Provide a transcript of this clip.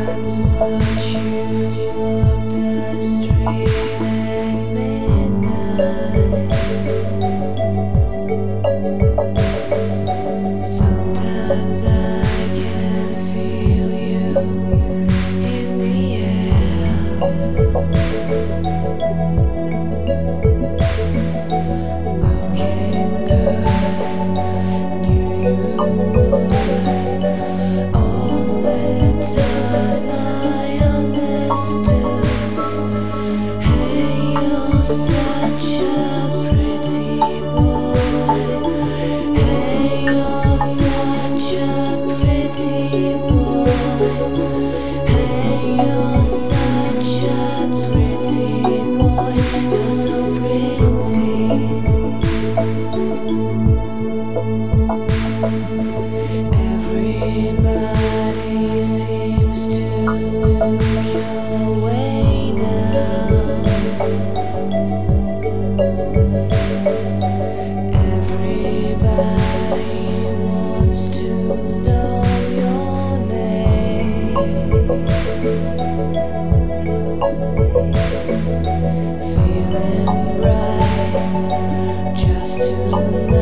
Sometimes watch you walk the street at midnight. Sometimes I can feel you in the air. Looking good, knew you would. All the time I understood. Hey, you're such a pretty boy. Hey, you're such a pretty boy. Hey, you're such a pretty boy. You're so pretty. Everybody seems to look your way now. Everybody wants to know your name. Feeling bright just tonight.